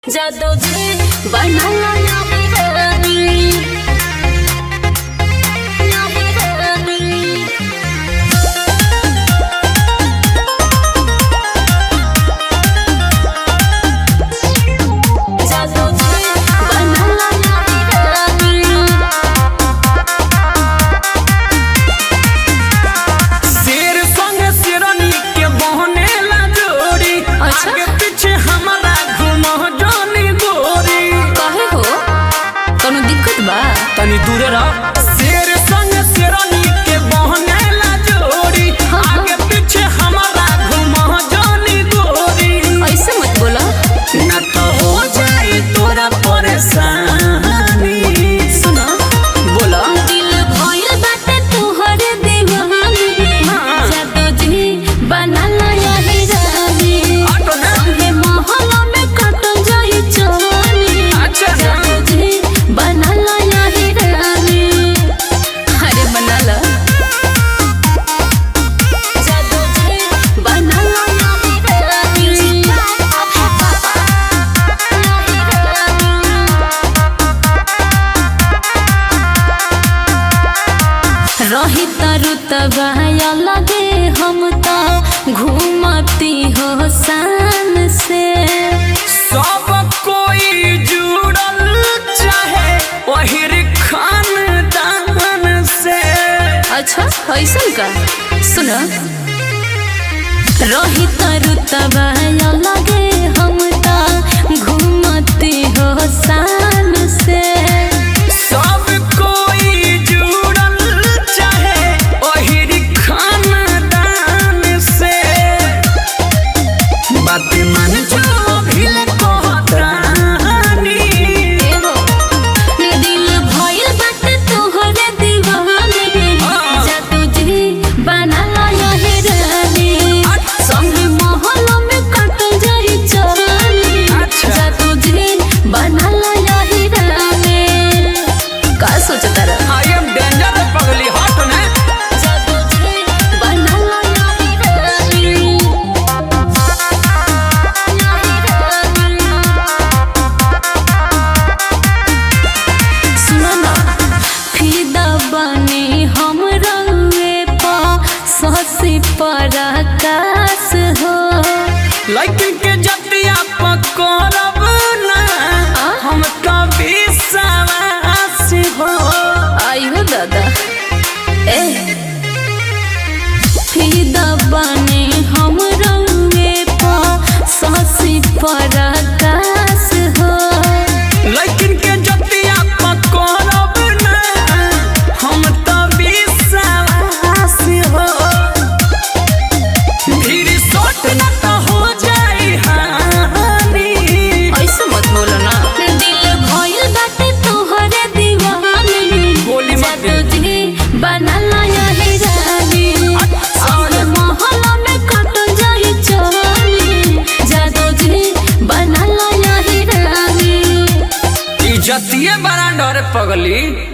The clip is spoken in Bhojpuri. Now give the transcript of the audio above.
जादू जी बनाला यामी तनी दूर रह। शेर संग शेरनी के बहनेला जोड़ी, आगे पीछे हमारा घुमा जानी गोरी। ऐसे मत बोला ना तो हो जाए तोरा परेशानी। सुना बोला दिल भइल बाटे तोहरे दीवानी। जादू जी बनाला यही रानी, संगे महल में कटल जाई चोरी। अच्छा जादू जी बनाला रही तरुतबाया लगे हम तो घूमती हो शान से। सब कोई जुड़ल चाहे वही खानदान से। अच्छा ऐसा का सुना रही तरुतबाया लगे हम तो घूमती हो शान से। सब कोई जुड़ल चाहे वही खानदान से। बात मन जो भिल कहतानी। दिल भइल बाटे तोहरे दीवानी। जादू जी बनाला यही रानी, संगे महल में कटल जाई चोरी। जादू जी बनाला यही रानी। का सोचता रहा I am danger पगली हट ने। जादू जी बनाला यही रानी। सुनो ना फिदा बनी हम रंगे पा ससी पर आकाश हो। लड़की के जतिया पकड़ब ना हम तो विश्वास हो। आइयो दादा ए फिदा बनी हम रंगे पा ससी पर आकाश हो। लड़किन के जतिया पकड़ब ना हम तो विश्वास हो। फिर सोट ना तो हो जाई हानि। ऐसे मत बोलो ना दिल भइल बाटे तोहरे दीवानी। गोली मत दे। जादू जी बनाला यही रानी, संगे महल में कटल जाई चोरी। जादू जी बनाला यही रानी। इज्जतिए बड़ा डर पगली।